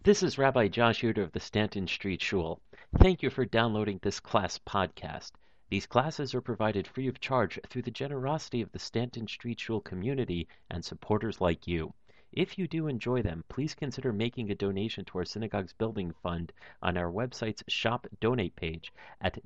This is Rabbi Josh Yoder of the Stanton Street Shul. Thank you for downloading this class podcast. These classes are provided free of charge through the generosity of the Stanton Street Shul community and supporters like you. If you do enjoy them, please consider making a donation to our synagogue's building fund on our website's Shop Donate page at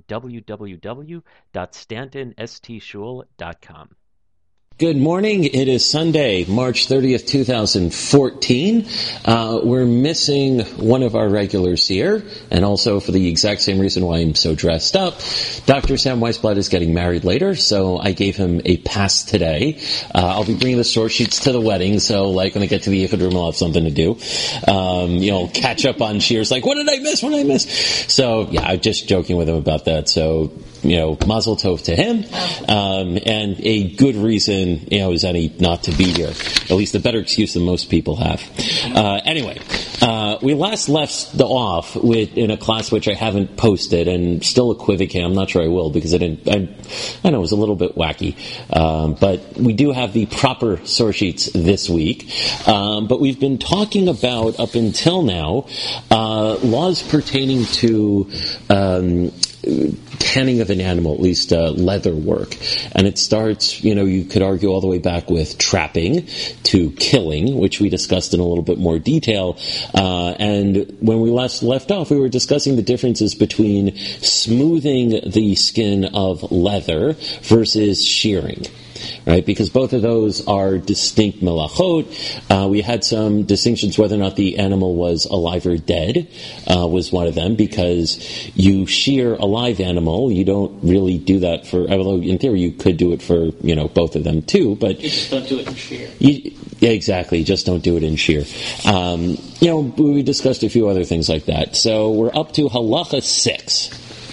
www.stantonstshul.com. Good morning. It is Sunday, March 30th, 2014. We're missing one of our regulars here, and also for the exact same reason why I'm so dressed up. Dr. Sam Weisblatt is getting married later, so I gave him a pass today. I'll be bringing the source sheets to the wedding, so when I get to the Yichud room, I'll have something to do. Catch up on shears, what did I miss? So, yeah, I'm just joking with him about that. So, mazel tov to him, and a good reason, is any not to be here. At least a better excuse than most people have. Anyway, we last left off in a class which I haven't posted and still equivocate. I'm not sure I will because I know it was a little bit wacky. But we do have the proper source sheets this week. But we've been talking about, up until now, laws pertaining to tanning of an animal, at least leather work. And it starts, you could argue all the way back with trapping to killing, which we discussed in a little bit more detail. And when we last left off, we were discussing the differences between smoothing the skin of leather versus shearing. Right, because both of those are distinct melachot. We had some distinctions whether or not the animal was alive or dead was one of them, because you shear a live animal, you don't really do that although in theory you could do it for, both of them too, but you just don't do it in shear. Exactly, just don't do it in shear. We discussed a few other things like that. So we're up to halacha 6.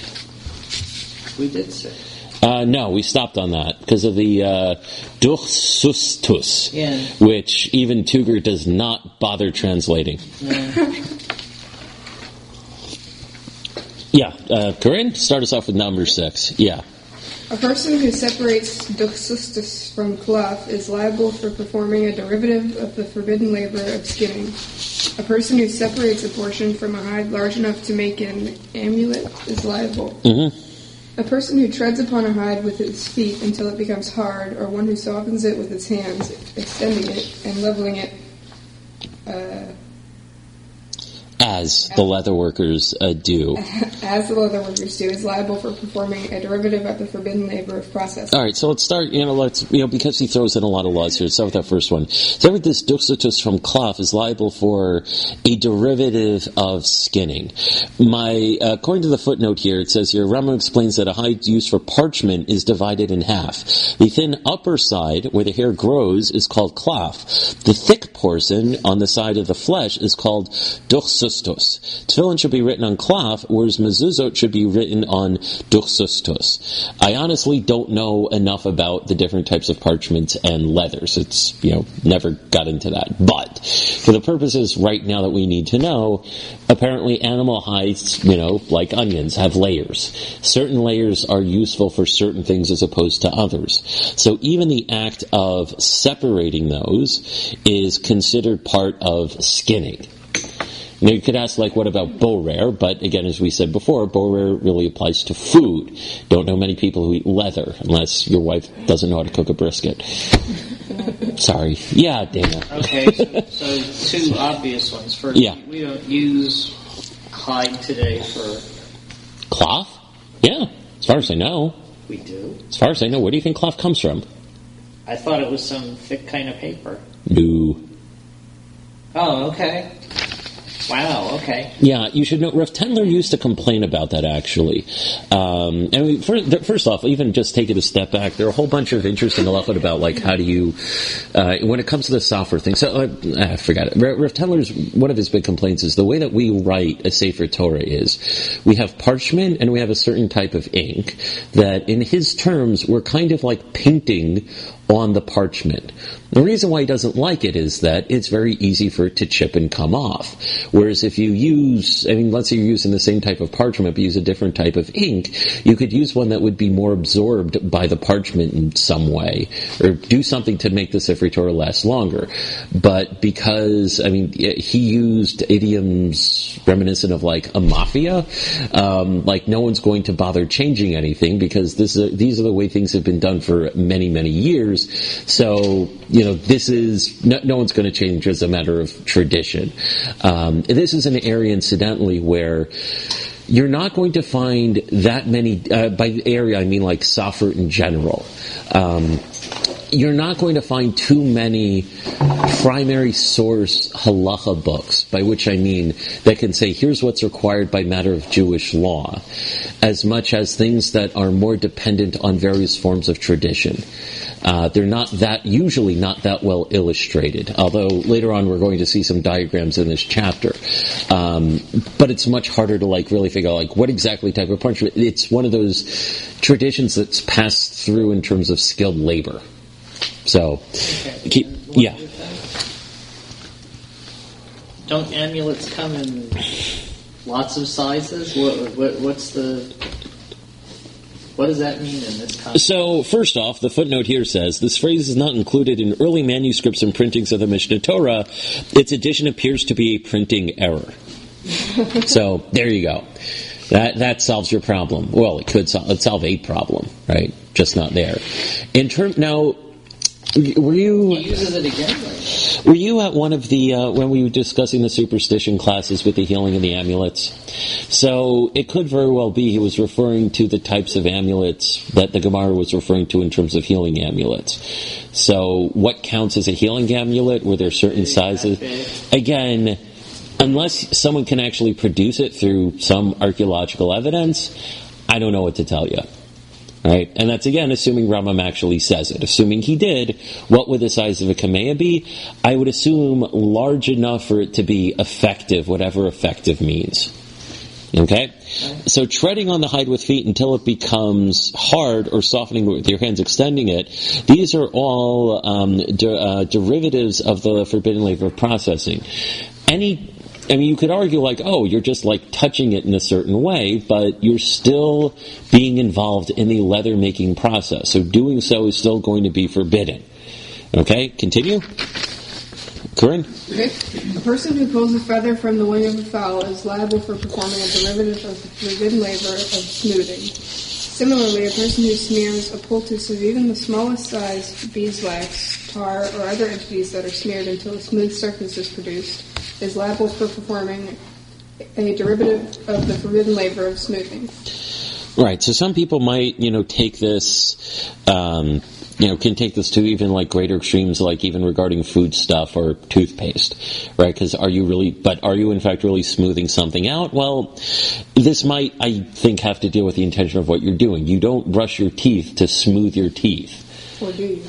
We did 6. No, we stopped on that because of the durchsustus, which even Tuger does not bother translating. Corinne, start us off with number 6. Yeah. A person who separates durchsustus from cloth is liable for performing a derivative of the forbidden labor of skinning. A person who separates a portion from a hide large enough to make an amulet is liable. Mm-hmm. A person who treads upon a hide with his feet until it becomes hard, or one who softens it with his hands, extending it and leveling it, as the leather workers do. As the leather workers do, is liable for performing a derivative of the forbidden labor of processing. All right, so let's start, because he throws in a lot of laws here, let's start with that first one. So this durchsustus from cloth is liable for a derivative of skinning. According to the footnote here, it says here, Rambam explains that a hide used for parchment is divided in half. The thin upper side, where the hair grows, is called cloth. The thick portion on the side of the flesh is called durchsustus. Tefillin should be written on cloth, whereas mezuzot should be written on durchsustus. I honestly don't know enough about the different types of parchments and leathers. It's, never got into that. But for the purposes right now that we need to know, apparently animal hides, like onions, have layers. Certain layers are useful for certain things as opposed to others. So even the act of separating those is considered part of skinning. Now you could ask, what about borer? But again, as we said before, borer really applies to food. Don't know many people who eat leather, unless your wife doesn't know how to cook a brisket. Sorry. Yeah, Dana. Okay, so two obvious ones. First, we don't use hide today for... Cloth? Yeah, as far as I know. We do? As far as I know, where do you think cloth comes from? I thought it was some thick kind of paper. No. Oh, okay. Wow, okay. Yeah, you should know, Rav Tendler used to complain about that, actually. First off, even just take it a step back, there are a whole bunch of interesting halachot about, how do you, when it comes to the software thing, so, forget it. Rav Tendler's, one of his big complaints is the way that we write a Sefer Torah is, we have parchment and we have a certain type of ink that, in his terms, we're kind of like painting on the parchment. The reason why he doesn't like it is that it's very easy for it to chip and come off. Whereas if you use, let's say you're using the same type of parchment but use a different type of ink, you could use one that would be more absorbed by the parchment in some way, or do something to make the Sefer Torah last longer. But because, he used idioms reminiscent of like a mafia, like no one's going to bother changing anything because these are the way things have been done for many, many years. So, this is, no one's going to change as a matter of tradition. This is an area, incidentally, where you're not going to find that many, by area I mean like Safra in general. You're not going to find too many primary source halacha books, by which I mean that can say, here's what's required by matter of Jewish law, as much as things that are more dependent on various forms of tradition. They're usually not that well illustrated, although later on we're going to see some diagrams in this chapter. But it's much harder to really figure out what exactly type of parchment. It's one of those traditions that's passed through in terms of skilled labor. So, yeah. Don't amulets come in lots of sizes? What does that mean in this context? So, first off, the footnote here says, this phrase is not included in early manuscripts and printings of the Mishneh Torah. Its addition appears to be a printing error. So, there you go. That solves your problem. Well, it could solve a problem, right? Just not there. Now, were you... He uses it again, right? Were you at one of the, when we were discussing the superstition classes with the healing and the amulets? So, it could very well be he was referring to the types of amulets that the Gemara was referring to in terms of healing amulets. So, what counts as a healing amulet? Were there certain sizes? Again, unless someone can actually produce it through some archaeological evidence, I don't know what to tell you. Right? And that's again assuming Rambam actually says it. Assuming he did, what would the size of a kamea be? I would assume large enough for it to be effective, whatever effective means. Okay? So treading on the hide with feet until it becomes hard, or softening with your hands, extending it, these are all derivatives of the forbidden labor of processing. You could argue you're just touching it in a certain way, but you're still being involved in the leather making process. So doing so is still going to be forbidden. Okay, continue. Corinne? Okay. A person who pulls a feather from the wing of a fowl is liable for performing a derivative of the forbidden labor of smoothing. Similarly, a person who smears a poultice of even the smallest size beeswax, tar, or other entities that are smeared until a smooth surface is produced is liable for performing a derivative of the forbidden labor of smoothing. Right, so some people might, take this, can take this to even greater extremes, even regarding food stuff or toothpaste, right? Because are you in fact really smoothing something out? Well, this might, I think, have to deal with the intention of what you're doing. You don't brush your teeth to smooth your teeth. Or do you?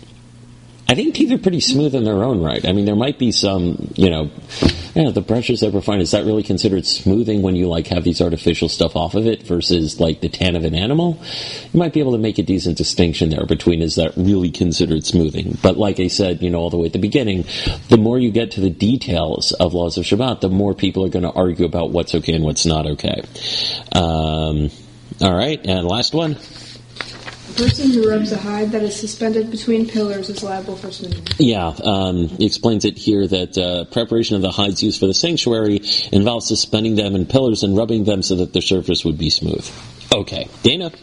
I think teeth are pretty smooth in their own right. There might be some, the brushes that we're finding, is that really considered smoothing when you have these artificial stuff off of it versus the tan of an animal? You might be able to make a decent distinction there between, is that really considered smoothing? But like I said, all the way at the beginning, the more you get to the details of laws of Shabbat, the more people are going to argue about what's okay and what's not okay. All right, and last one. A person who rubs a hide that is suspended between pillars is liable for smoothing. Yeah, he explains it here that preparation of the hides used for the sanctuary involves suspending them in pillars and rubbing them so that the surface would be smooth. Okay, Dana?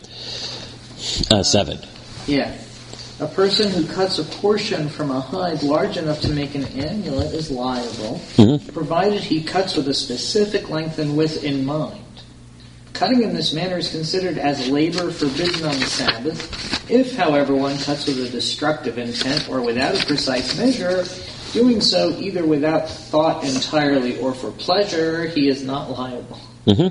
7. Yeah. A person who cuts a portion from a hide large enough to make an amulet is liable, provided he cuts with a specific length and width in mind. Cutting in this manner is considered as labor forbidden on the Sabbath. If, however, one cuts with a destructive intent or without a precise measure, doing so either without thought entirely or for pleasure, he is not liable.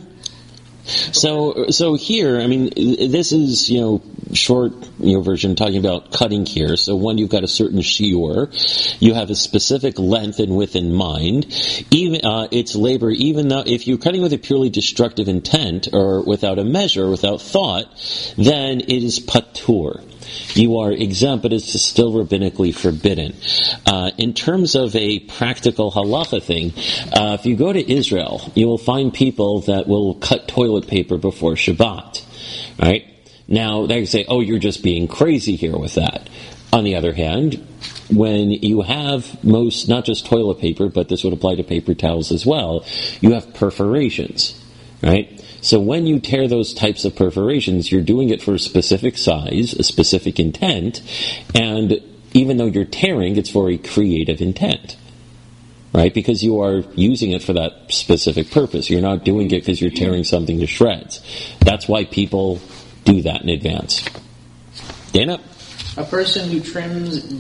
So here, this is, short, version talking about cutting here. So one, you've got a certain shiur. You have a specific length and width in mind. Even, it's labor, even though if you're cutting with a purely destructive intent or without a measure, without thought, then it is patur. you are exempt, but it's still rabbinically forbidden. In terms of a practical halacha thing, if you go to Israel, you will find people that will cut toilet paper before Shabbat, right? Now, they say, oh, you're just being crazy here with that. On the other hand, when you have not just toilet paper, but this would apply to paper towels as well, you have perforations, right? So when you tear those types of perforations, you're doing it for a specific size, a specific intent, and even though you're tearing, it's for a creative intent, right? Because you are using it for that specific purpose. You're not doing it because you're tearing something to shreds. That's why people do that in advance. Dana? A person who trims the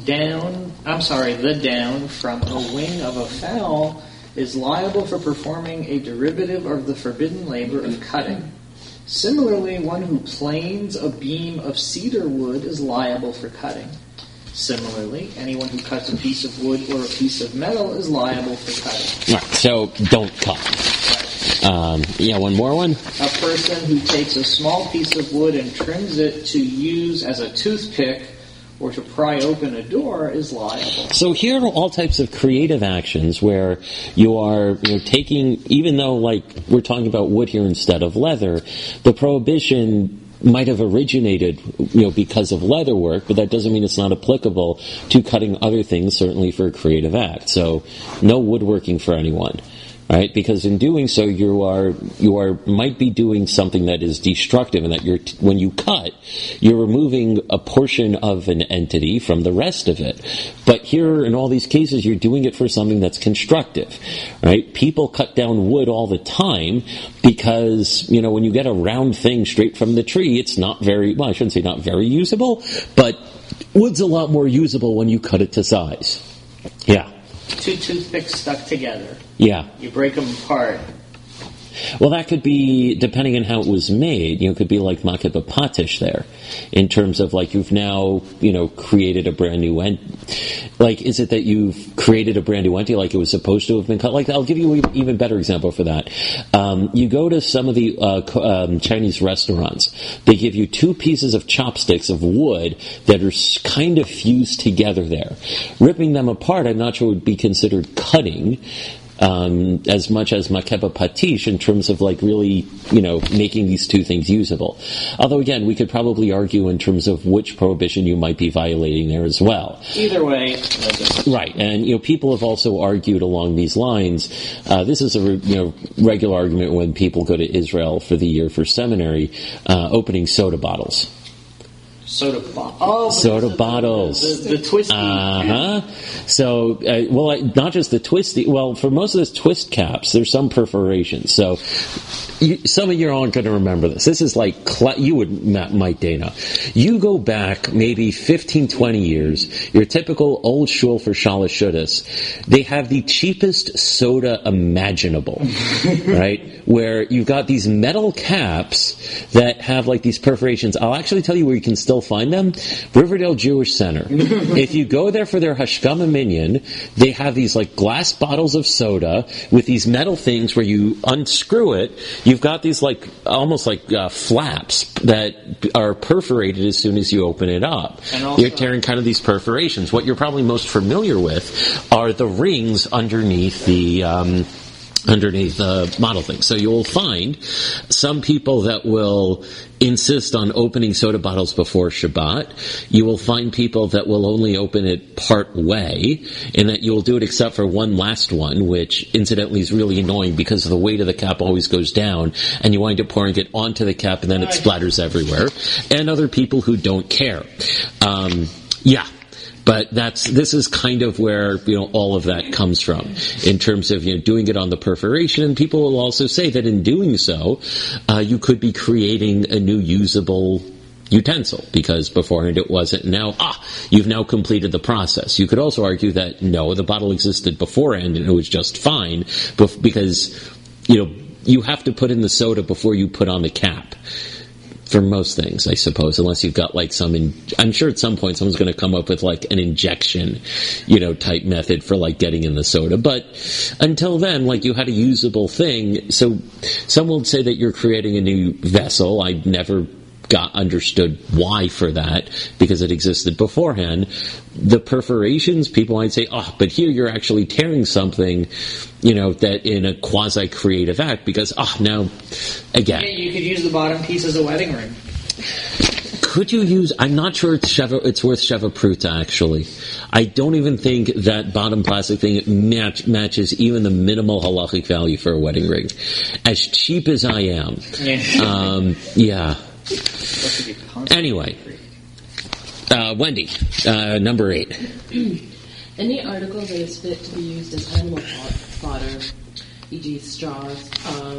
down from a wing of a fowl is liable for performing a derivative of the forbidden labor of cutting. Similarly, one who planes a beam of cedar wood is liable for cutting. Similarly, anyone who cuts a piece of wood or a piece of metal is liable for cutting. All right, so don't cut. One more one. A person who takes a small piece of wood and trims it to use as a toothpick or to pry open a door is liable. So here are all types of creative actions where you are taking, even though we're talking about wood here instead of leather, the prohibition might have originated because of leather work, but that doesn't mean it's not applicable to cutting other things, certainly for a creative act. So no woodworking for anyone. Right, because in doing so, you might be doing something that is destructive, and that when you cut, you're removing a portion of an entity from the rest of it. But here, in all these cases, you're doing it for something that's constructive, right? People cut down wood all the time because when you get a round thing straight from the tree, it's not I shouldn't say not very usable, but wood's a lot more usable when you cut it to size. Yeah. 2 toothpicks stuck together. Yeah. You break them apart. Well, that could be, depending on how it was made, it could be like makeba patish there, in terms of you've now, created a brand new is it that you've created a brand new entity like it was supposed to have been cut? I'll give you an even better example for that. You go to some of the Chinese restaurants, they give you 2 pieces of chopsticks of wood that are kind of fused together there. Ripping them apart, I'm not sure would be considered cutting, as much as makeba patish in terms of really, making these 2 things usable. Although again, we could probably argue in terms of which prohibition you might be violating there as well. Either way. Right, and people have also argued along these lines. This is a regular argument when people go to Israel for the year for seminary, opening soda bottles. Soda bottles. Soda bottles. The twisty. So, not just the twisty. Well, for most of those twist caps, there's some perforations. So, some of you aren't going to remember this. This is you would, Mike Dana. You go back maybe 15, 20 years, your typical old shul for Shalosh Shudas, they have the cheapest soda imaginable, right? Where you've got these metal caps that have these perforations. I'll actually tell you where you can still find them. Riverdale Jewish Center. If you go there for their Hashkama Minyan, they have these glass bottles of soda with these metal things where you unscrew it. You've got these almost flaps that are perforated as soon as you open it up. And also, you're tearing kind of these perforations. What you're probably most familiar with are the rings underneath the model thing. So you'll find some people that will insist on opening soda bottles before Shabbat. You will find people that will only open it part way, and that you will do it except for one last one, which incidentally is really annoying because the weight of the cap always goes down, and you wind up pouring it onto the cap, and then it splatters everywhere. And other people who don't care. But this is kind of where, all of that comes from in terms of, doing it on the perforation. And people will also say that in doing so, you could be creating a new usable utensil because beforehand it wasn't. Now, you've now completed the process. You could also argue that no, the bottle existed beforehand and it was just fine because, you have to put in the soda before you put on the cap. For most things, I suppose, unless you've got I'm sure at some point someone's going to come up with an injection, type method for getting in the soda. But until then, you had a usable thing. So some will say that you're creating a new vessel. I never understood why for that, because it existed beforehand. The perforations, people might say, but here you're actually tearing something, that in a quasi-creative act, because, now, again. You could use the bottom piece as a wedding ring. Could you use, I'm not sure it's worth Sheva Pruta, actually. I don't even think that bottom plastic thing matches even the minimal halachic value for a wedding ring. As cheap as I am. Yeah. Anyway. Wendy, number 8. Any article that is fit to be used as animal fodder, e.g. straws,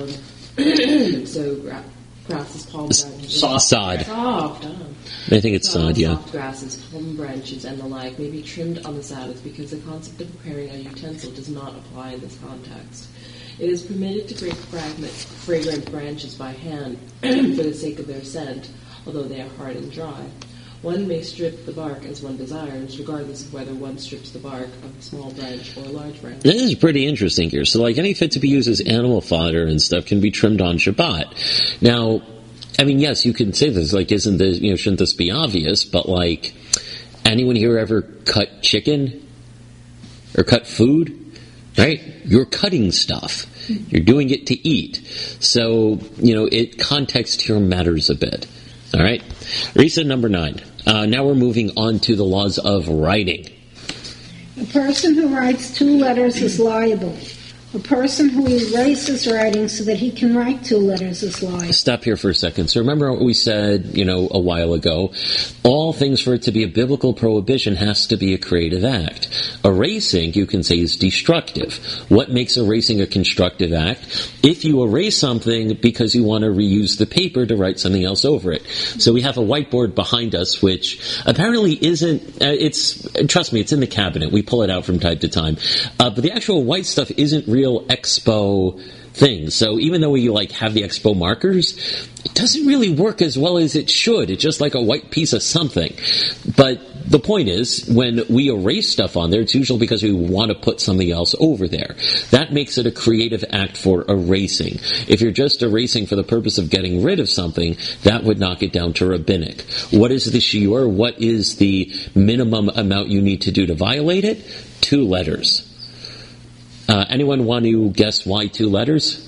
grasses, palm branches. Sod. Soft. I think it's sod, yeah. Soft grasses, palm branches, and the like may be trimmed on the Sabbath because the concept of preparing a utensil does not apply in this context. It is permitted to break fragrant branches by hand for the sake of their scent, although they are hard and dry. One may strip the bark as one desires, regardless of whether one strips the bark of a small branch or a large branch. This is pretty interesting here. So, any fit to be used as animal fodder and stuff can be trimmed on Shabbat. Now, yes, you can say this, isn't this, shouldn't this be obvious? But, anyone here ever cut chicken? Or cut food? Right? You're cutting stuff. You're doing it to eat. So, context here matters a bit. All right. Risa, number 9. Now we're moving on to the laws of writing. A person who writes 2 letters is liable. A person who erases writing so that he can write 2 letters is liable. Stop here for a second. So remember what we said, a while ago. All things for it to be a biblical prohibition has to be a creative act. Erasing, you can say, is destructive. What makes erasing a constructive act? If you erase something because you want to reuse the paper to write something else over it. So we have a whiteboard behind us, which apparently isn't, trust me, it's in the cabinet. We pull it out from time to time. But the actual white stuff isn't real Expo things. So even though we have the Expo markers, it doesn't really work as well as it should. It's just like a white piece of something. But the point is, when we erase stuff on there, it's usually because we want to put something else over there. That makes it a creative act for erasing. If you're just erasing for the purpose of getting rid of something, that would knock it down to rabbinic. What is the shiur? What is the minimum amount you need to do to violate it? 2 letters. Anyone want to guess why 2 letters?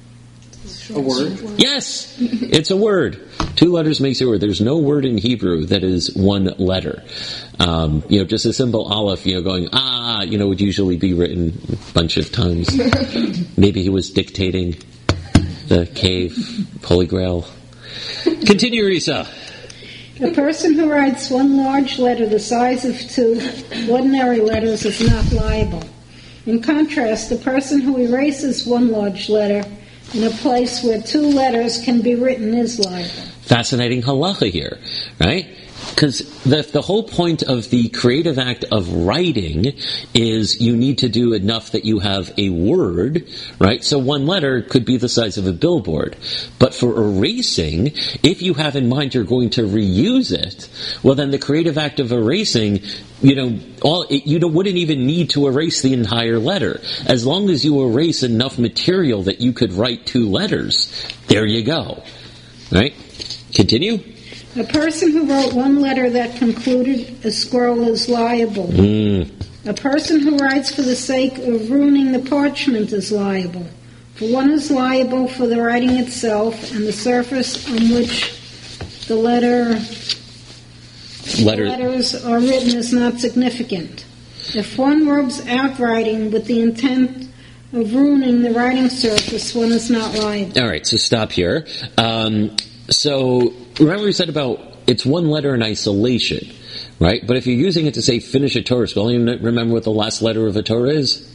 A word? Yes! It's a word. 2 letters makes a word. There's no word in Hebrew that is 1 letter. Just a simple aleph, going, would usually be written a bunch of times. Maybe he was dictating the cave, Holy Grail. Continue, Risa. A person who writes 1 large letter the size of 2 ordinary letters is not liable. In contrast, the person who erases 1 large letter in a place where 2 letters can be written is liable. Fascinating halacha here, right? Because the whole point of the creative act of writing is you need to do enough that you have a word, right? So 1 letter could be the size of a billboard. But for erasing, if you have in mind you're going to reuse it, well then the creative act of erasing, wouldn't even need to erase the entire letter. As long as you erase enough material that you could write 2 letters, there you go. Right? Continue. A person who wrote 1 letter that concluded a scroll is liable. A person who writes for the sake of ruining the parchment is liable. For one is liable for the writing itself, and the surface on which the letters are written is not significant. If one rubs out writing with the intent of ruining the writing surface, one is not liable. All right, so stop here. So remember we said about it's 1 letter in isolation, right? But if you're using it to say finish a Torah spell, you remember what the last letter of a Torah is?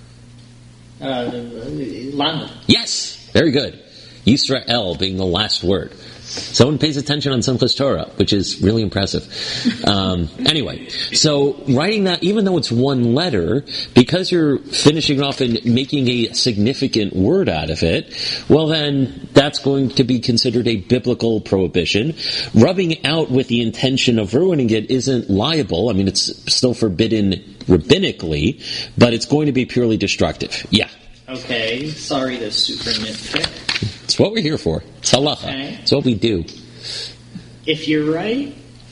Lamed. Yes, very good. Yisrael being the last word. Someone pays attention on Simchas Torah, which is really impressive. Anyway, so writing that, even though it's 1 letter, because you're finishing off and making a significant word out of it, well then, that's going to be considered a biblical prohibition. Rubbing out with the intention of ruining it isn't liable. I mean, it's still forbidden rabbinically, but it's going to be purely destructive. Yeah. Okay, sorry to super nitpick. It's what we're here for. It's halacha. Okay. It's what we do. if you're right,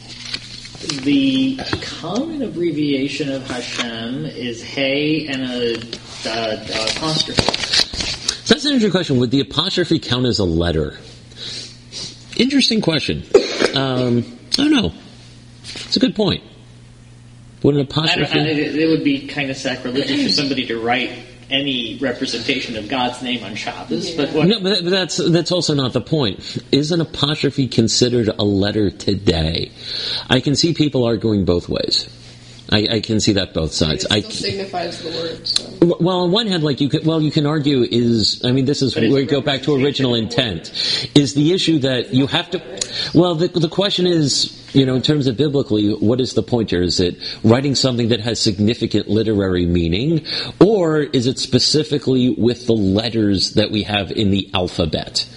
the common abbreviation of Hashem is Hey and a apostrophe. So that's an interesting question. Would the apostrophe count as a letter? Interesting question. I don't know. It's a good point. Would an apostrophe... It would be kind of sacrilegious for somebody to write any representation of God's name on Shabbos. Yeah. But what... No, but that's also not the point. Is an apostrophe considered a letter today? I can see people arguing both ways. I can see that both sides. It still signifies the word. So. Well, on one hand, you can argue is, this is where we go back to original intent. Is the issue that you have to, the question is, in terms of biblically, what is the point here? Is it writing something that has significant literary meaning, or is it specifically with the letters that we have in the alphabet?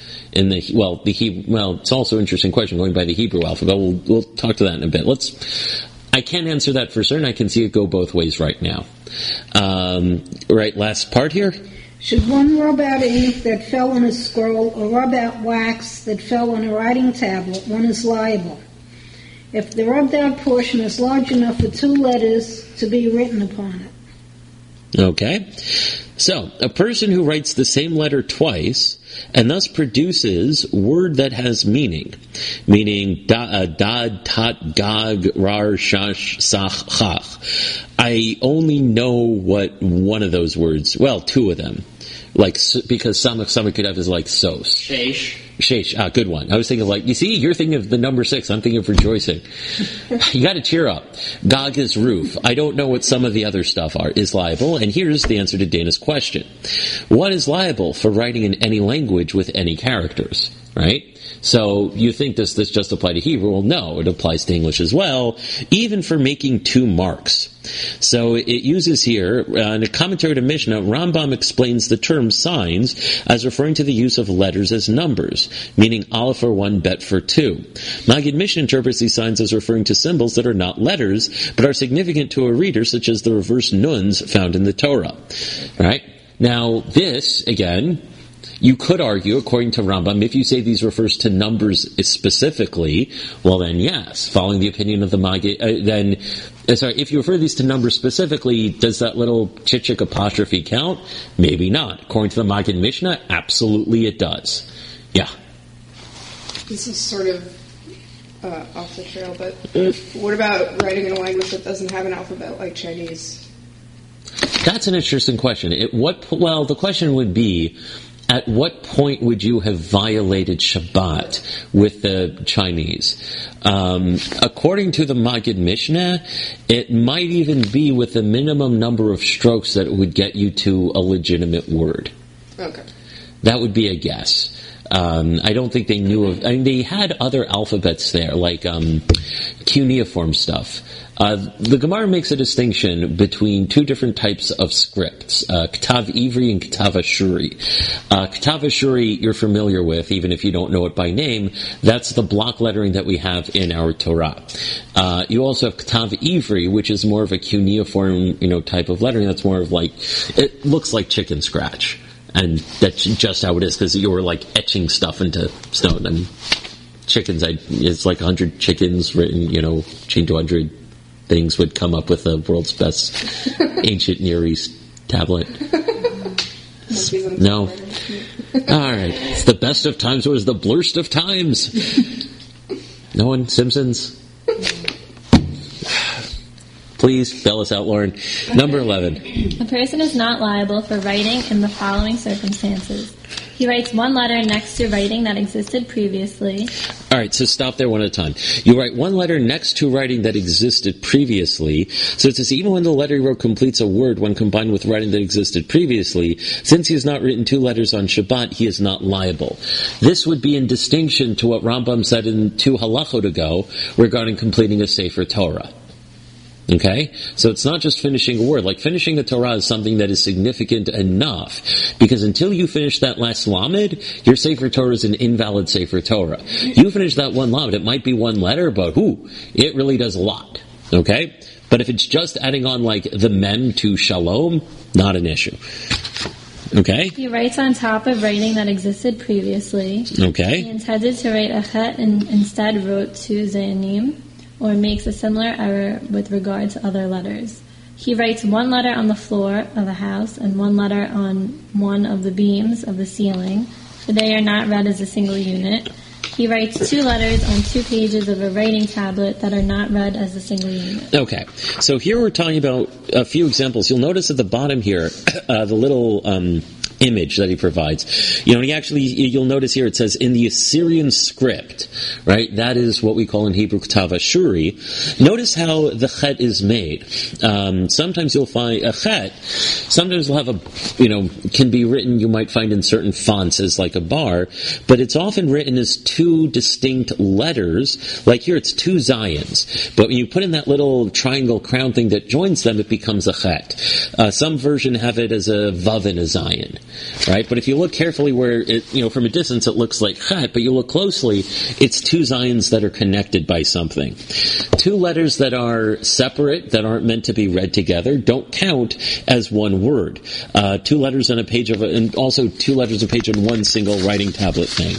It's also an interesting question going by the Hebrew alphabet. We'll talk to that in a bit. I can't answer that for certain. I can see it go both ways right now. Right, last part here. Should one rub out ink that fell on a scroll or rub out wax that fell on a writing tablet, one is liable. If the rubbed out portion is large enough for 2 letters to be written upon it. Okay. So, a person who writes the same letter twice and thus produces word that has meaning dad, tat, gag, rar, shash, sach, chach. I only know what one of those words, 2 of them, because samach could have is like sos. Sheish, good one. I was thinking you're thinking of the number 6. I'm thinking of rejoicing. You got to cheer up. Gog is roof. I don't know what some of the other stuff is liable, and here's the answer to Dana's question. What is liable for writing in any language with any characters? Right? So you think, does this just apply to Hebrew? Well, no, it applies to English as well, even for making 2 marks. So it uses here, in a commentary to Mishnah, Rambam explains the term signs as referring to the use of letters as numbers, meaning aleph for 1, bet for 2. Maggid Mishnah interprets these signs as referring to symbols that are not letters, but are significant to a reader, such as the reverse nuns found in the Torah. Right? Now, this, again, you could argue, according to Rambam, if you say these refers to numbers specifically, well then yes, following the opinion of the Maggid, if you refer these to numbers specifically, does that little chichik apostrophe count? Maybe not. According to the Maggid Mishnah, absolutely it does. Yeah. This is sort of off the trail, but what about writing in a language that doesn't have an alphabet like Chinese? That's an interesting question. The question would be, at what point would you have violated Shabbat with the Chinese? According to the Maggid Mishnah, it might even be with the minimum number of strokes that it would get you to a legitimate word. Okay. That would be a guess. I don't think they knew of... they had other alphabets there, like cuneiform stuff. The Gemara makes a distinction between 2 different types of scripts, Ktav Ivri and Ktav Ashuri. Ktav Ashuri you're familiar with, even if you don't know it by name. That's the block lettering that we have in our Torah. You also have Ktav Ivri, which is more of a cuneiform, type of lettering. That's more of it looks like chicken scratch. And that's just how it is, because you were etching stuff into stone. And chickens, it's 100 chickens written, chained to 100 things would come up with the world's best ancient Near East tablet. No. Alright. It's the best of times, or is the blurst of times? No one? Simpsons? Please bail us out, Lauren. Number 11. A person is not liable for writing in the following circumstances. He writes 1 letter next to writing that existed previously. All right, so stop there one at a time. You write 1 letter next to writing that existed previously. So it says even when the letter he wrote completes a word when combined with writing that existed previously, since he has not written 2 letters on Shabbat, he is not liable. This would be in distinction to what Rambam said in 2 halachot ago regarding completing a Sefer Torah. Okay? So it's not just finishing a word. Finishing a Torah is something that is significant enough. Because until you finish that last lamed, your Sefer Torah is an invalid Sefer Torah. You finish that 1 lamed, it might be 1 letter, but it really does a lot. Okay? But if it's just adding on the mem to shalom, not an issue. Okay. He writes on top of writing that existed previously. He Okay. intended to write a chet and instead wrote two zayanim, or makes a similar error with regard to other letters. He writes one letter on the floor of a house and one letter on one of the beams of the ceiling, but they are not read as a single unit. He writes two letters on 2 pages of a writing tablet that are not read as a single unit. Okay. So here we're talking about a few examples. You'll notice at the bottom here, the little image that he provides. You'll notice here it says in the Assyrian script, right? That is what we call in Hebrew Ktav Ashuri. Notice how the chet is made. Sometimes you'll find a chet, sometimes will have can be written, you might find in certain fonts as like a bar, but it's often written as 2 distinct letters. Like here it's 2 zayins. But when you put in that little triangle crown thing that joins them, it becomes a chet. Some version have it as a vav and a zayin. Right, but if you look carefully where it, from a distance it looks like chet, but you look closely, it's 2 zayins that are connected by something. 2 letters that are separate, that aren't meant to be read together, don't count as one word. 2 letters on a page and also 2 letters on a page on one single writing tablet thing.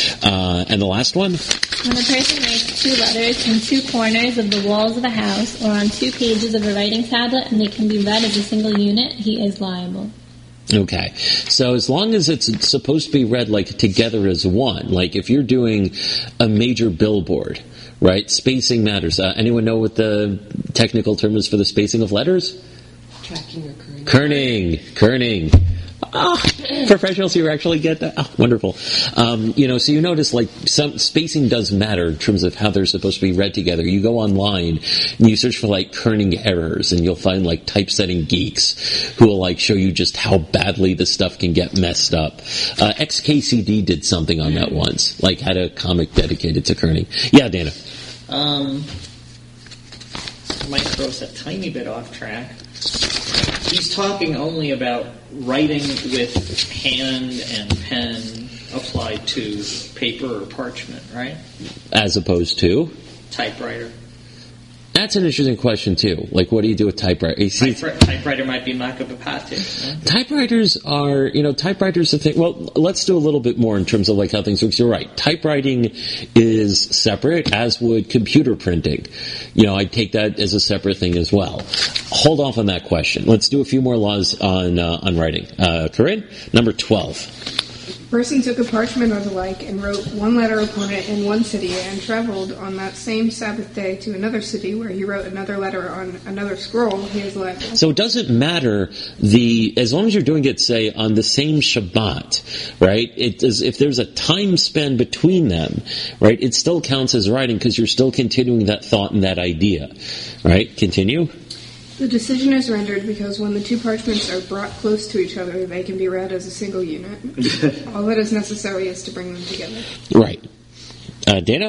And the last one? When a person writes 2 letters in 2 corners of the walls of a house or on 2 pages of a writing tablet and they can be read as a single unit, he is liable. Okay, so as long as it's supposed to be read like together as one, like if you're doing a major billboard, right, spacing matters. Anyone know what the technical term is for the spacing of letters? Tracking or kerning. Kerning. Professionals here actually get that. Oh, wonderful. So you notice like some spacing does matter in terms of how they're supposed to be read together. You go online and you search for like kerning errors and you'll find like typesetting geeks who will like show you just how badly the stuff can get messed up. XKCD did something on that once, like had a comic dedicated to kerning. Yeah, Dana. Might throw us a tiny bit off track. He's talking only about writing with hand and pen applied to paper or parchment, right? As opposed to? Typewriter. That's an interesting question, too. Like, what do you do with typewriter? Typewriter might be makabapati. Right? Typewriters are, typewriters are thing. Well, let's do a little bit more in terms of like how things work. You're right. Typewriting is separate, as would computer printing. I'd take that as a separate thing as well. Hold off on that question. Let's do a few more laws on writing. Corinne, number 12. A person took a parchment or the like and wrote one letter upon it in one city and traveled on that same Sabbath day to another city where he wrote another letter on another scroll, he is liable. So it doesn't matter as long as you're doing it, say, on the same Shabbat, right? If there's a time span between them, right, it still counts as writing because you're still continuing that thought and that idea, right? Continue. The decision is rendered because when the 2 parchments are brought close to each other, they can be read as a single unit. All that is necessary is to bring them together. Right. Dana?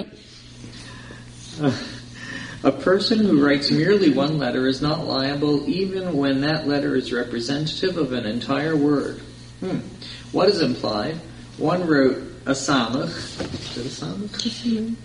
A person who writes merely one letter is not liable even when that letter is representative of an entire word. What is implied? One wrote a samach. Is it a samach?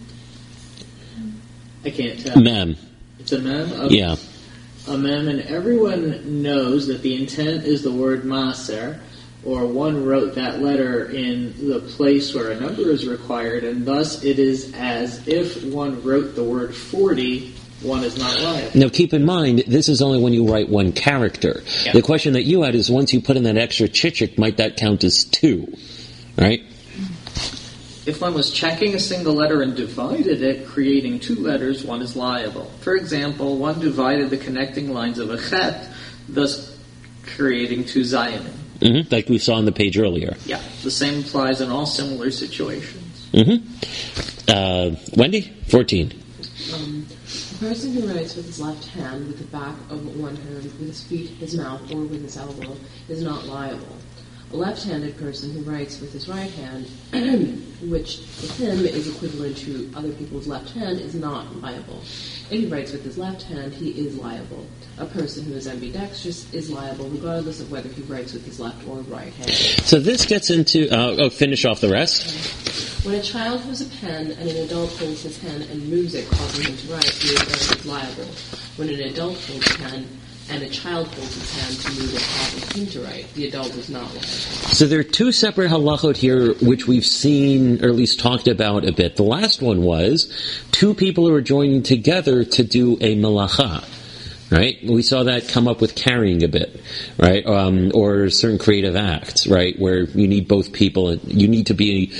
I can't tell. Mem. It's a mem? Yeah. A mem, and everyone knows that the intent is the word maser, or one wrote that letter in the place where a number is required, and thus it is as if one wrote the word 40, one is not liable. Now keep in mind, this is only when you write one character. Yeah. The question that you had is once you put in that extra chichik, might that count as 2? Right? If one was checking a single letter and divided it, creating 2 letters, one is liable. For example, one divided the connecting lines of a chet, thus creating 2 zayanim. Mm-hmm. Like we saw on the page earlier. Yeah, the same applies in all similar situations. Mm-hmm. Wendy, 14. A person who writes with his left hand, with the back of one hand, with his feet, his mouth, or with his elbow, is not liable. A left-handed person who writes with his right hand, which with him is equivalent to other people's left hand, is not liable. If he writes with his left hand, he is liable. A person who is ambidextrous is liable regardless of whether he writes with his left or right hand. So this gets into... finish off the rest. Okay. When a child holds a pen and an adult holds his hand and moves it, causing him to write, he is liable. When an adult holds a pen and a child holds its hand to move a proper thing to write, the adult is not liable. So there are two separate halachot here, which we've seen, or at least talked about a bit. The last one was two people who are joining together to do a malacha. Right? We saw that come up with carrying a bit, right? Or certain creative acts, right? Where you need both people, you need to be,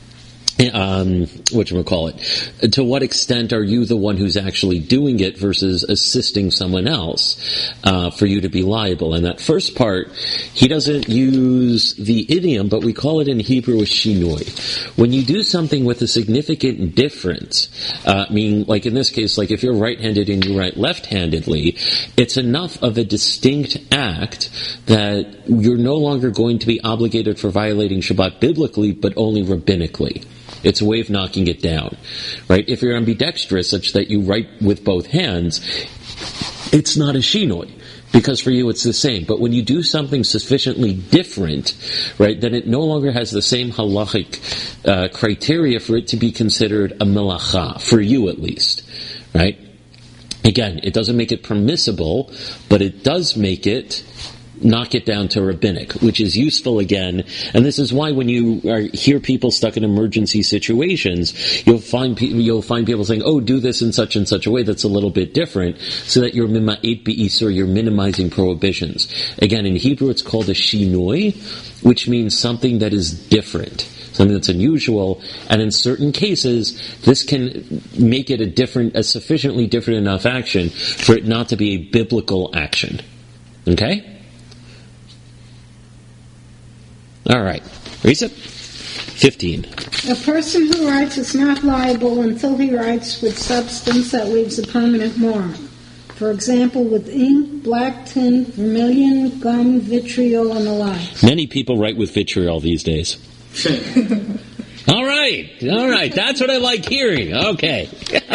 whatchamacallit, to what extent are you the one who's actually doing it versus assisting someone else, for you to be liable? And that first part, he doesn't use the idiom, but we call it in Hebrew a shinoi. When you do something with a significant difference, meaning, like in this case, like if you're right-handed and you write left-handedly, it's enough of a distinct act that you're no longer going to be obligated for violating Shabbat biblically, but only rabbinically. It's a way of knocking it down, right? If you're ambidextrous, such that you write with both hands, it's not a shinoi, because for you it's the same. But when you do something sufficiently different, right, then it no longer has the same halachic criteria for it to be considered a melacha, for you at least, right? Again, it doesn't make it permissible, but it does make it knock it down to rabbinic, which is useful again. And this is why when you hear people stuck in emergency situations, you'll find people saying, "Oh, do this in such and such a way that's a little bit different," so that you're mima'et be'isur, you're minimizing prohibitions. Again, in Hebrew, it's called a shinoi, which means something that is different, something that's unusual, and in certain cases, this can make it a sufficiently different enough action for it not to be a biblical action. Okay? All right. Risa? 15. A person who writes is not liable until he writes with substance that leaves a permanent mark. For example, with ink, black tin, vermilion, gum, vitriol, and the like. Many people write with vitriol these days. All right. That's what I like hearing. Okay.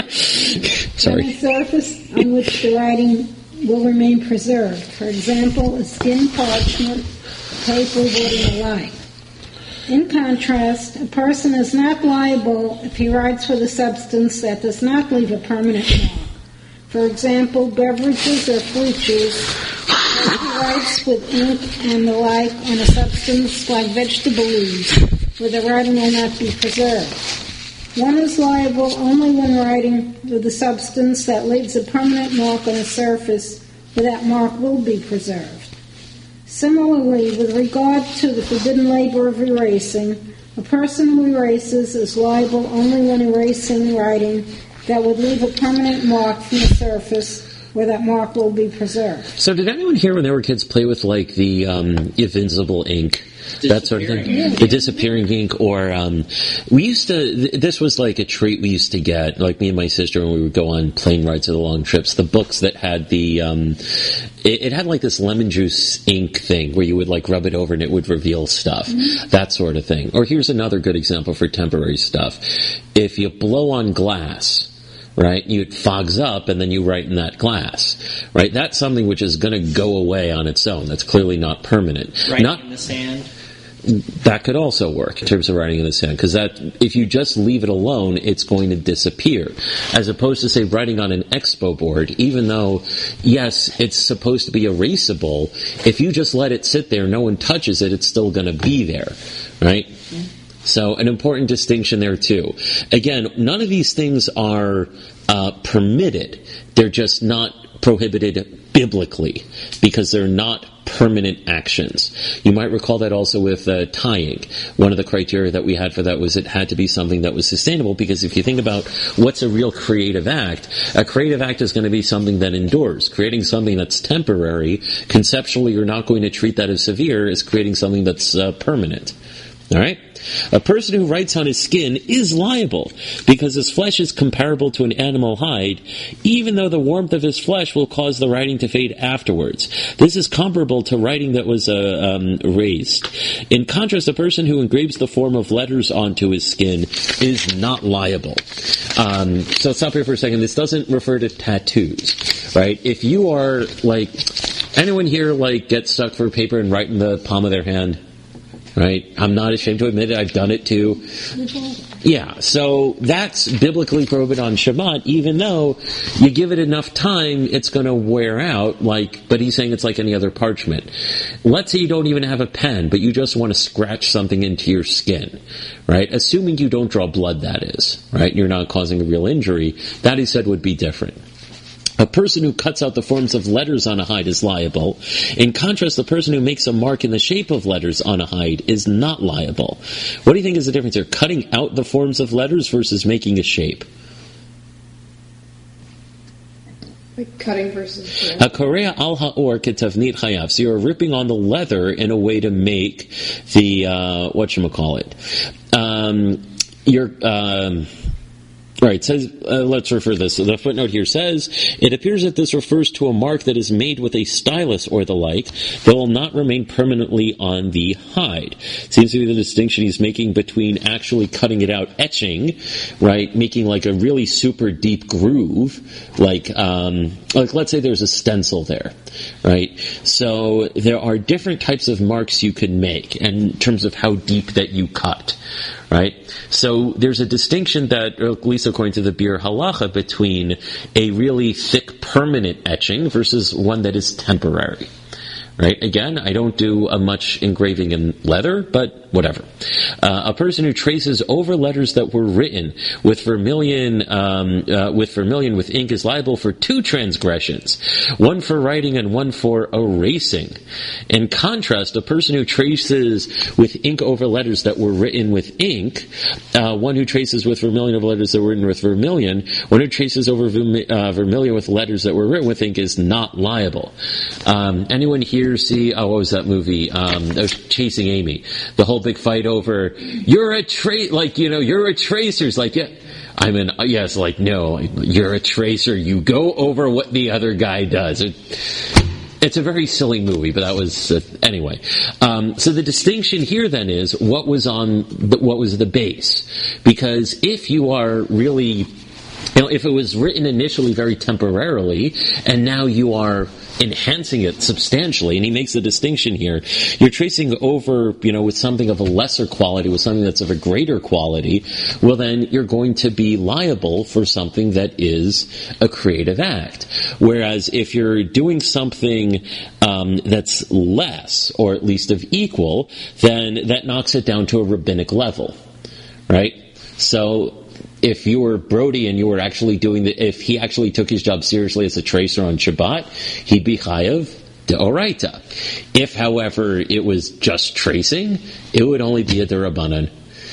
Sorry. On a surface on which the writing will remain preserved. For example, a skin parchment, paper, wood, and the like. In contrast, a person is not liable if he writes with a substance that does not leave a permanent mark. For example, beverages or fruit if he writes with ink and the like on a substance like vegetable leaves, where the writing will not be preserved. One is liable only when writing with a substance that leaves a permanent mark on a surface where that mark will be preserved. Similarly, with regard to the forbidden labor of erasing, a person who erases is liable only when erasing writing that would leave a permanent mark from the surface where that mark will be preserved. So did anyone here when they were kids play with like the invincible ink? That sort of thing? Yeah. The disappearing ink, or we used to, this was like a treat we used to get, like me and my sister when we would go on plane rides or the long trips, the books that had the, it had like this lemon juice ink thing where you would like rub it over and it would reveal stuff, that sort of thing. Or here's another good example for temporary stuff. If you blow on glass, right, it fogs up and then you write in that glass, right? That's something which is going to go away on its own. That's clearly not permanent. Writing in the sand. That could also work in terms of writing in the sand, because that, if you just leave it alone, it's going to disappear. As opposed to, say, writing on an expo board, even though, yes, it's supposed to be erasable, if you just let it sit there, no one touches it, it's still going to be there, right? Yeah. So, an important distinction there, too. Again, none of these things are permitted. They're just not prohibited biblically, because they're not permanent actions. You might recall that also with tying. One of the criteria that we had for that was it had to be something that was sustainable, because if you think about what's a real creative act is going to be something that endures. Creating something that's temporary, conceptually you're not going to treat that as severe as creating something that's permanent. All right? A person who writes on his skin is liable because his flesh is comparable to an animal hide, even though the warmth of his flesh will cause the writing to fade afterwards. This is comparable to writing that was raised. In contrast, a person who engraves the form of letters onto his skin is not liable. So stop here for a second. This doesn't refer to tattoos, right? If you are, like, anyone here, like, get stuck for paper and write in the palm of their hand? right? I'm not ashamed to admit it. I've done it too. Yeah, so that's biblically prohibited on Shabbat, even though you give it enough time, it's going to wear out, but he's saying it's like any other parchment. Let's say you don't even have a pen, but you just want to scratch something into your skin, right? Assuming you don't draw blood, that is, right? You're not causing a real injury. That, he said, would be different. A person who cuts out the forms of letters on a hide is liable. In contrast, the person who makes a mark in the shape of letters on a hide is not liable. What do you think is the difference here? Cutting out the forms of letters versus making a shape? Like cutting versus... Hakorea al ha'or ketavnit chayav. So you're ripping on the leather in a way to make the, whatchamacallit. Right, says, let's refer this. The footnote here says, it appears that this refers to a mark that is made with a stylus or the like that will not remain permanently on the hide. Seems to be the distinction he's making between actually cutting it out, etching, right, making like a really super deep groove, like let's say there's a stencil there, right? So there are different types of marks you can make in terms of how deep that you cut. Right? So there's a distinction that, at least according to the Bir Halacha, between a really thick permanent etching versus one that is temporary. Right? Again, I don't do much engraving in leather, but whatever. A person who traces over letters that were written with vermilion with ink is liable for 2 transgressions, one for writing and one for erasing. In contrast, a person who traces with ink over letters that were written with ink, one who traces with vermilion over letters that were written with vermilion, one who traces over vermilion with letters that were written with ink is not liable. Anyone here see, what was that movie? Chasing Amy. The whole big fight over, you're a tracer. It's like, yeah. Yes, like, no, you're a tracer. You go over what the other guy does. It's a very silly movie, but that was, anyway. So the distinction here then is what was the base. Because if you are really, if it was written initially very temporarily, and now you are enhancing it substantially, and he makes a distinction here. You're tracing over, with something of a lesser quality, with something that's of a greater quality, well then you're going to be liable for something that is a creative act. Whereas if you're doing something that's less, or at least of equal, then that knocks it down to a rabbinic level. Right? So, if you were Brody and you were actually if he actually took his job seriously as a tracer on Shabbat, he'd be chayav deoraita. If, however, it was just tracing, it would only be a derabanan.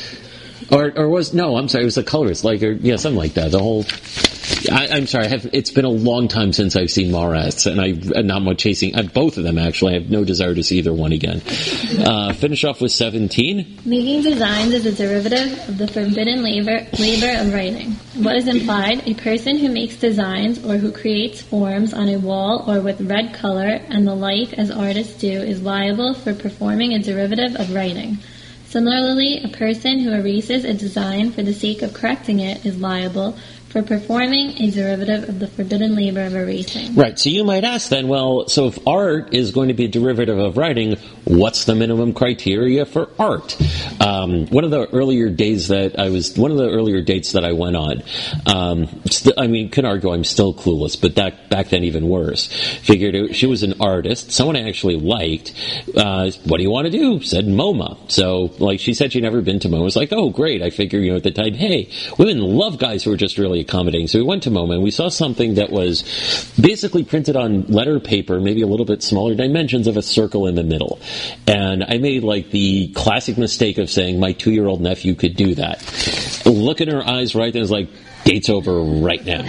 It was a colorist, something like that. The whole, I'm sorry, it's been a long time since I've seen Mallrats, and I'm not much chasing, both of them actually, I have no desire to see either one again. Finish off with 17. Making designs is a derivative of the forbidden labor of writing. What is implied? A person who makes designs or who creates forms on a wall or with red color and the like as artists do is liable for performing a derivative of writing. Similarly, a person who erases a design for the sake of correcting it is liable for performing a derivative of the forbidden labor of erasing. Right, so you might ask then, so if art is going to be a derivative of writing, what's the minimum criteria for art? One of the earlier dates that I went on, couldn't argue I'm still clueless, but back then even worse. Figured she was an artist, someone I actually liked. What do you want to do? Said MoMA. So, she said she'd never been to MoMA. I was like, oh, great. I figured, at the time, hey, women love guys who are just really accommodating. So we went to MoMA and we saw something that was basically printed on letter paper, maybe a little bit smaller dimensions of a circle in the middle. And I made the classic mistake of saying my 2-year-old nephew could do that. Look in her eyes right then, it's like, date's over right now.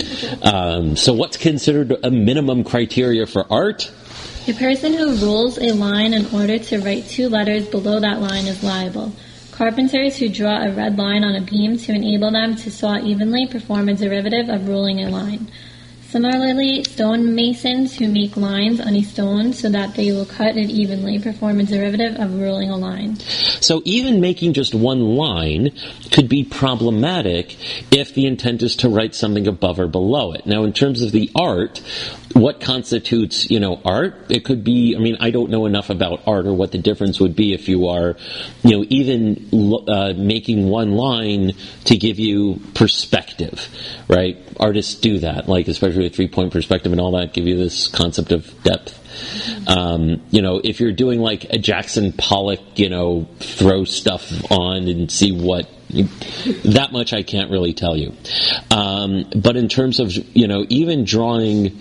So what's considered a minimum criteria for art? A person who rules a line in order to write 2 letters below that line is liable. Carpenters who draw a red line on a beam to enable them to saw evenly perform a derivative of ruling a line. Similarly, stonemasons who make lines on a stone so that they will cut it evenly perform a derivative of ruling a line. So even making just one line could be problematic if the intent is to write something above or below it. Now, in terms of the art, what constitutes, art? It could be, I don't know enough about art or what the difference would be if you are, even making one line to give you perspective, right? Artists do that, like especially with 3-point perspective and all that, give you this concept of depth. If you're doing like a Jackson Pollock, throw stuff on and see what, that much I can't really tell you. But in terms of, even drawing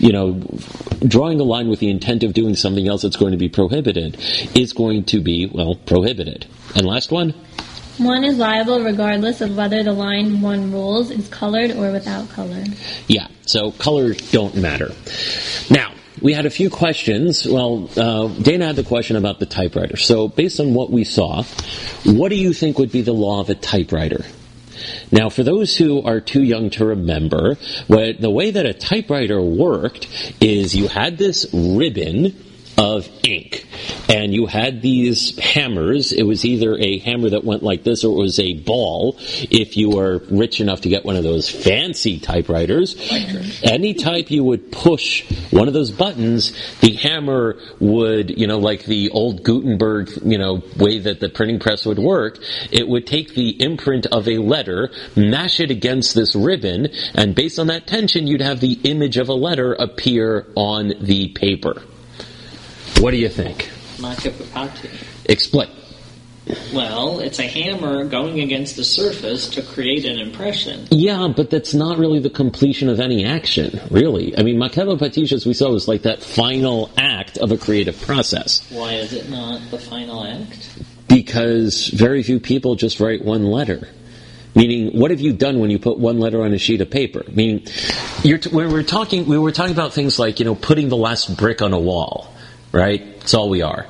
a line with the intent of doing something else that's going to be prohibited is going to be, prohibited. And last one? One is liable regardless of whether the line one rules is colored or without color. Yeah, so colors don't matter. Now, we had a few questions. Well, Dana had the question about the typewriter. So based on what we saw, what do you think would be the law of a typewriter? Now, for those who are too young to remember, the way that a typewriter worked is you had this ribbon of ink, and you had these hammers. It was either a hammer that went like this or it was a ball if you were rich enough to get one of those fancy typewriters. Any type you would push one of those buttons, the hammer would, like the old Gutenberg, way that the printing press would work, it would take the imprint of a letter, mash it against this ribbon, and based on that tension you'd have the image of a letter appear on the paper. What do you think? Explain. Well, it's a hammer going against the surface to create an impression. Yeah, but that's not really the completion of any action, really. Makeba Patish, as we saw, was like that final act of a creative process. Why is it not the final act? Because very few people just write one letter. Meaning, what have you done when you put one letter on a sheet of paper? Meaning, we were talking about things like, putting the last brick on a wall. Right? That's all we are.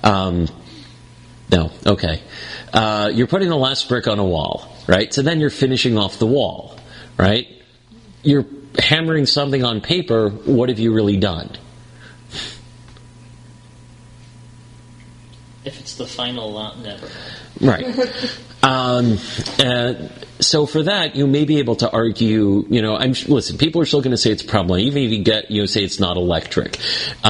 No, okay. You're putting the last brick on a wall, right? So then you're finishing off the wall, right? You're hammering something on paper. What have you really done? If it's the final lot, never. Right. So for that, you may be able to argue, listen, people are still going to say it's a problem, even if you get, say it's not electric.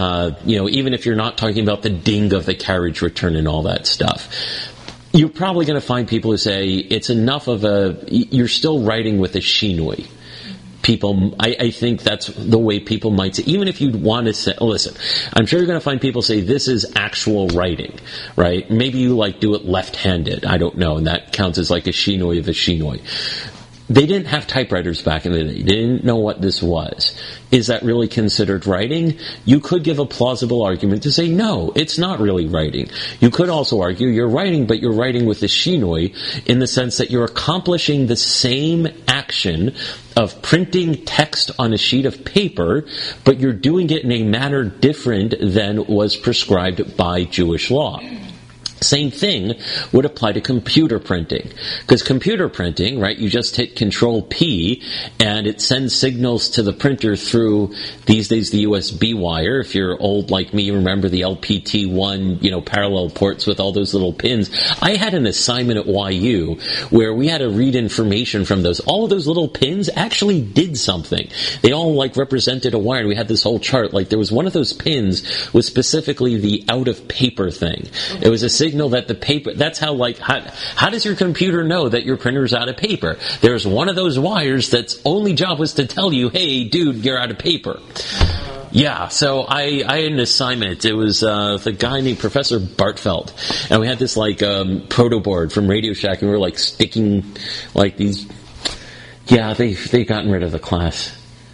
Even if you're not talking about the ding of the carriage return and all that stuff. You're probably going to find people who say it's enough of you're still writing with a shinui. People, I think that's the way people might say, even if you'd want to say, listen, I'm sure you're going to find people say this is actual writing, right? Maybe you do it left-handed, I don't know, and that counts as like a shinoi of a shinoi. They didn't have typewriters back in the day. They didn't know what this was. Is that really considered writing? You could give a plausible argument to say, no, it's not really writing. You could also argue you're writing, but you're writing with the shinoi in the sense that you're accomplishing the same action of printing text on a sheet of paper, but you're doing it in a manner different than was prescribed by Jewish law. Same thing would apply to computer printing. Because computer printing, right, you just hit Control P and it sends signals to the printer through, these days, the USB wire. If you're old like me, you remember the LPT1, parallel ports with all those little pins. I had an assignment at YU where we had to read information from those. All of those little pins actually did something. They all represented a wire. We had this whole chart. There was one of those pins was specifically the out of paper thing. It was a signal that the paper, that's how how does your computer know that your printer's out of paper? There's one of those wires that's only job was to tell you, hey dude, you're out of paper. Yeah, so I had an assignment. It was the guy named Professor Bartfeld, and we had this proto board from Radio Shack, and we were sticking these. Yeah, they've gotten rid of the class.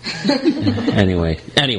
Anyway.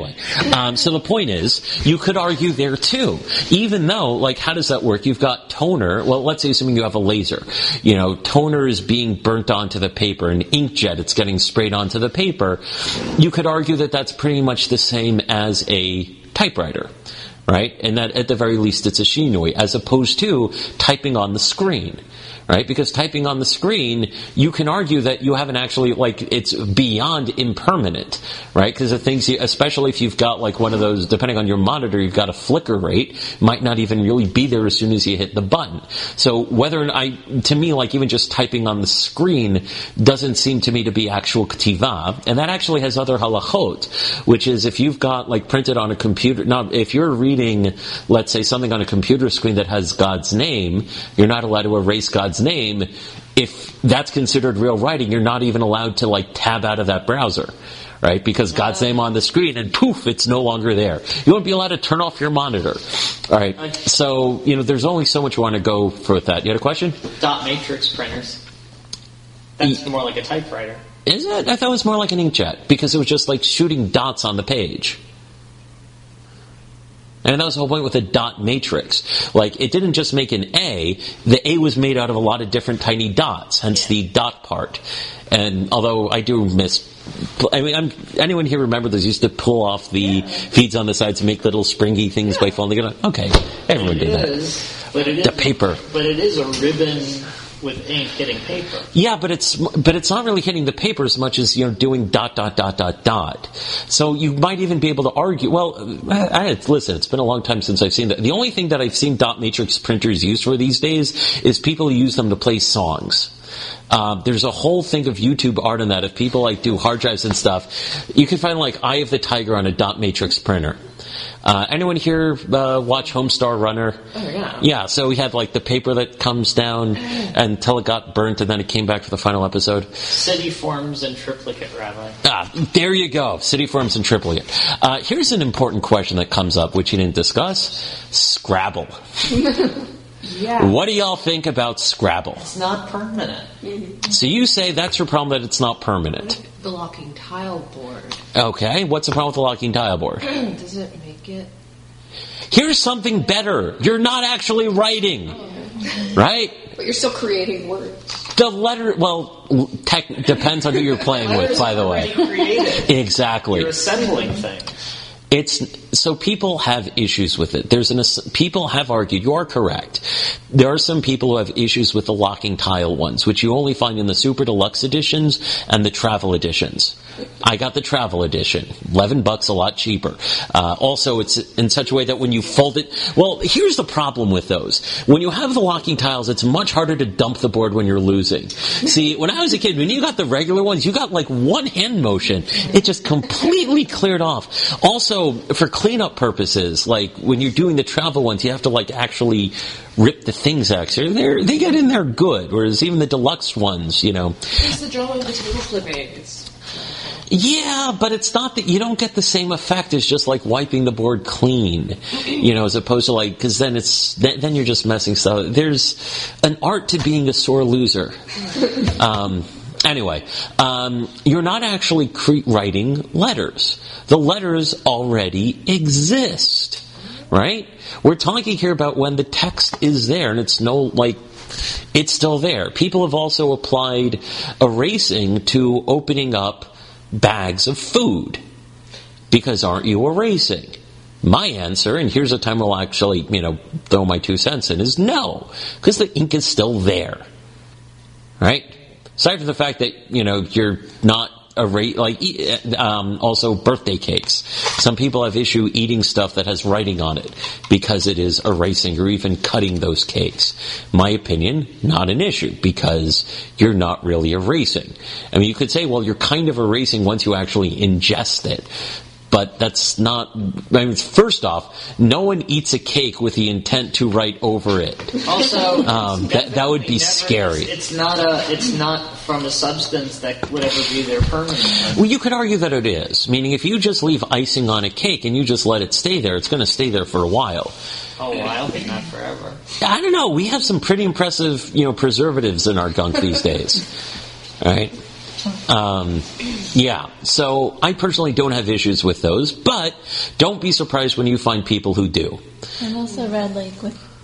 So the point is, you could argue there too. Even though, how does that work? You've got toner. Well, let's say assuming you have a laser. Toner is being burnt onto the paper. An inkjet, it's getting sprayed onto the paper. You could argue that that's pretty much the same as a typewriter. Right? And that at the very least it's a shinoi, as opposed to typing on the screen. right? Because typing on the screen, you can argue that you haven't actually, like, it's beyond impermanent, right? Because the things, especially if you've got like one of those, depending on your monitor, you've got a flicker rate, might not even really be there as soon as you hit the button. So to me, like even just typing on the screen doesn't seem to me to be actual ktiva, and that actually has other halachot, which is if you've got like printed on a computer, now if you're reading, let's say, something on a computer screen that has God's name, you're not allowed to erase God's name. If that's considered real writing, you're not even allowed to like tab out of that browser, right? Because God's name on the screen, and poof, it's no longer there. You won't be allowed to turn off your monitor. All right. So, there's only so much you want to go for with that. You had a question? Dot matrix printers. That's more like a typewriter. Is it? I thought it was more like an inkjet, because it was just like shooting dots on the page. And that was the whole point with the dot matrix. Like, it didn't just make an A. The A was made out of a lot of different tiny dots, hence the dot part. And although I do miss... anyone here remember those used to pull off the feeds on the sides to make little springy things by folding it on? Okay, everyone did that. The paper. But it is a ribbon with ink hitting paper. Yeah, but it's not really hitting the paper as much as doing ... So you might even be able to argue. Well, listen, it's been a long time since I've seen that. The only thing that I've seen dot matrix printers used for these days is people who use them to play songs. There's a whole thing of YouTube art on that. If people like do hard drives and stuff, you can find like Eye of the Tiger on a dot matrix printer. Anyone here watch Homestar Runner? Oh, yeah. Yeah, so we had like the paper that comes down until it got burnt and then it came back for the final episode. City forms and triplicate, Rabbi. There you go. City forms and triplicate. Here's an important question that comes up, which you didn't discuss. Scrabble. Yeah. What do y'all think about Scrabble? It's not permanent. Mm-hmm. So you say that's your problem, that it's not permanent. The locking tile board. Okay, what's the problem with the locking tile board? Does it make it? Here's something better. You're not actually writing. Right? But you're still creating words. The letter, depends on who you're playing with, by the way. Created. Exactly. You're assembling things. So people have issues with it. People have argued, you are correct. There are some people who have issues with the locking tile ones, which you only find in the super deluxe editions and the travel editions. I got the travel edition. $11, a lot cheaper. Also, it's in such a way that when you fold it... Well, here's the problem with those. When you have the locking tiles, it's much harder to dump the board when you're losing. See, when I was a kid, when you got the regular ones, you got like one hand motion. It just completely cleared off. Also, for cleanup purposes, like when you're doing the travel ones, you have to like actually rip the things out. They get in there good, whereas even the deluxe ones, It's the drama of the table flipping. Yeah, but it's not that you don't get the same effect as just like wiping the board clean, as opposed to like, because then you're just messing stuff. There's an art to being a sore loser. Anyway, you're not actually writing letters. The letters already exist, right? We're talking here about when the text is there, and it's still there. People have also applied erasing to opening up bags of food, because aren't you erasing? My answer, and here's a time I'll actually, throw my 2 cents in, is no, because the ink is still there, right? Aside from the fact that, you're not also birthday cakes. Some people have issue eating stuff that has writing on it because it is erasing or even cutting those cakes. My opinion, not an issue because you're not really erasing. I mean, you could say, well, you're kind of erasing once you actually ingest it. But that's not... first off, no one eats a cake with the intent to write over it. Also, that would be scary. It's not from a substance that would ever be there permanently. Well, you could argue that it is. Meaning, if you just leave icing on a cake and you just let it stay there, it's going to stay there for a while. A while, but not forever. I don't know. We have some pretty impressive, preservatives in our gunk these days. All right? Yeah, so I personally don't have issues with those, but don't be surprised when you find people who do. I've also read, with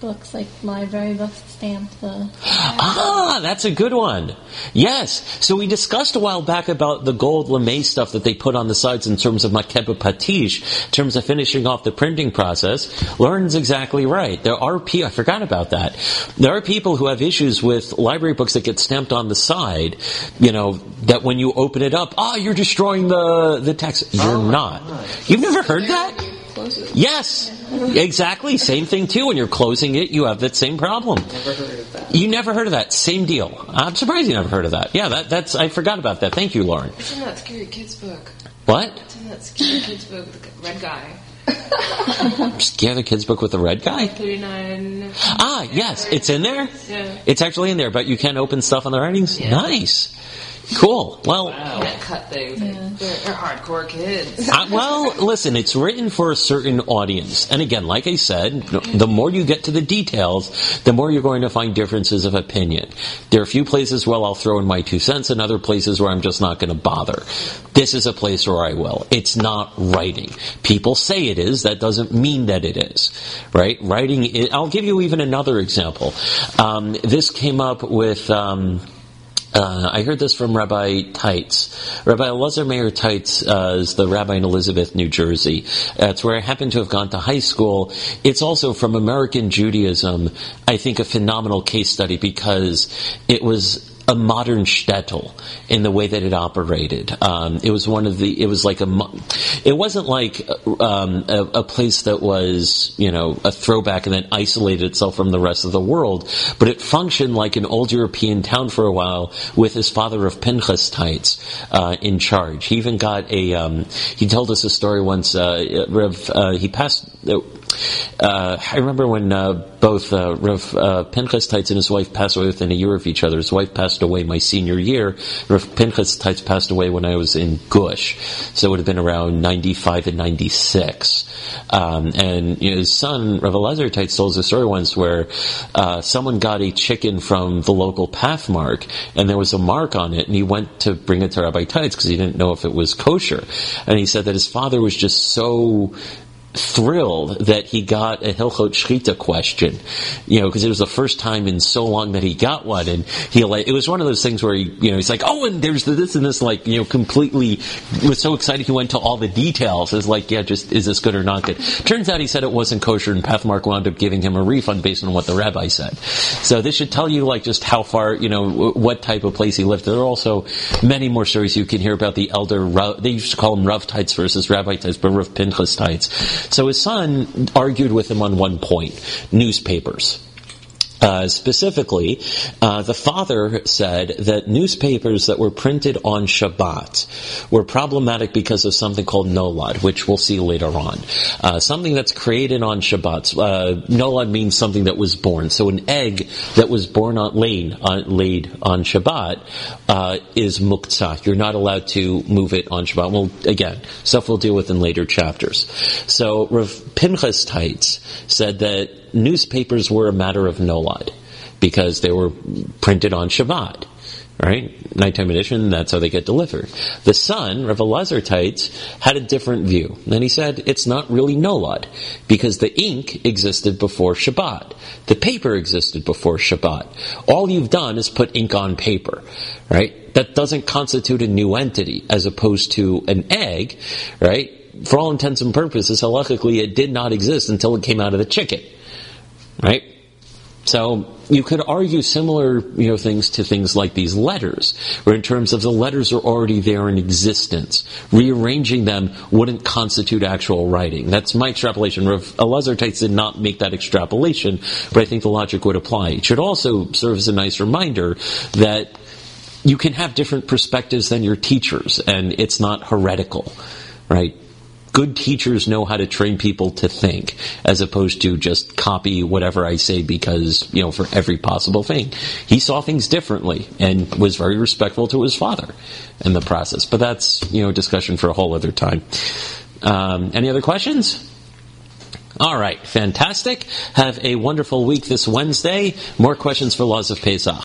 books, like library books, stamped the... That's a good one. Yes. So we discussed a while back about the gold lame stuff that they put on the sides in terms of makeba patish, in terms of finishing off the printing process. Lauren's exactly right. There are I forgot about that. There are people who have issues with library books that get stamped on the side, that when you open it up, you're destroying the text. You're not. You've never heard that? Yes, exactly. Same thing too. When you're closing it, you have that same problem. Never heard of that. You never heard of that? Same deal. I'm surprised you never heard of that. Yeah, that's. I forgot about that. Thank you, Lauren. It's in that scary kids book. What? It's in that scary kids book with the red guy. Scare the kids book with the red guy? 39. Yes, it's in there? Yeah. It's actually in there, but you can open stuff on the writings? Yeah. Nice. Cool. Well, you can't cut things. Yeah. They're hardcore kids. Listen, it's written for a certain audience. And again, like I said, the more you get to the details, the more you're going to find differences of opinion. There are a few places where I'll throw in my 2 cents and other places where I'm just not going to bother. This is a place where I will. It's not writing. People say it is. That doesn't mean that it is. Right? Writing, I'll give you even another example. This came up with... I heard this from Rabbi Teitz. Rabbi Elazar Meir Teitz is the rabbi in Elizabeth, New Jersey. It's where I happen to have gone to high school. It's also from American Judaism, I think, a phenomenal case study because it was a modern shtetl in the way that it operated. It wasn't like a place that was, a throwback and then isolated itself from the rest of the world, but it functioned like an old European town for a while with his father of Pinchas Teitz in charge. He even got he told us a story once, he passed... I remember when both Rav Pinchas Teitz and his wife passed away within a year of each other. His wife passed away my senior year. Rav Pinchas Teitz passed away when I was in Gush, so it would have been around 95 and 96. And his son, Rav Elazar Teitz, told us a story once where someone got a chicken from the local Pathmark, and there was a mark on it, and he went to bring it to Rabbi Teitz because he didn't know if it was kosher. And he said that his father was just so thrilled that he got a Hilchot Shchita question, because it was the first time in so long that he got one, and it was one of those things where he's like, and there's this and this, completely was so excited he went to all the details. It's like, just is this good or not good? Turns out he said it wasn't kosher, and Pathmark wound up giving him a refund based on what the rabbi said. So this should tell you just how far, what type of place he lived. There are also many more stories you can hear about the elder Rav. They used to call him Rav Teitz versus Rabbi Teitz, but Rav Pinchas Teitz. So his son argued with him on one point: newspapers. Specifically, the father said that newspapers that were printed on Shabbat were problematic because of something called nolad, which we'll see later on. Something that's created on Shabbat. Nolad means something that was born. So an egg that was laid on Shabbat is muktzah. You're not allowed to move it on Shabbat. Well, again, stuff we'll deal with in later chapters. So Rav Pinchas Teitz said that newspapers were a matter of nolad because they were printed on Shabbat, right? Nighttime edition, that's how they get delivered. The son, Rav Elazar Teitz, had a different view. And he said it's not really nolad because the ink existed before Shabbat. The paper existed before Shabbat. All you've done is put ink on paper, right? That doesn't constitute a new entity as opposed to an egg, right? For all intents and purposes, halachically, it did not exist until it came out of the chicken. Right? So you could argue similar, things to things like these letters, where in terms of the letters are already there in existence. Rearranging them wouldn't constitute actual writing. That's my extrapolation. Rav Elazar Teitz did not make that extrapolation, but I think the logic would apply. It should also serve as a nice reminder that you can have different perspectives than your teachers, and it's not heretical, right? Good teachers know how to train people to think, as opposed to just copy whatever I say because, for every possible thing. He saw things differently and was very respectful to his father in the process. But that's, discussion for a whole other time. Any other questions? All right, fantastic. Have a wonderful week this Wednesday. More questions for Laws of Pesach.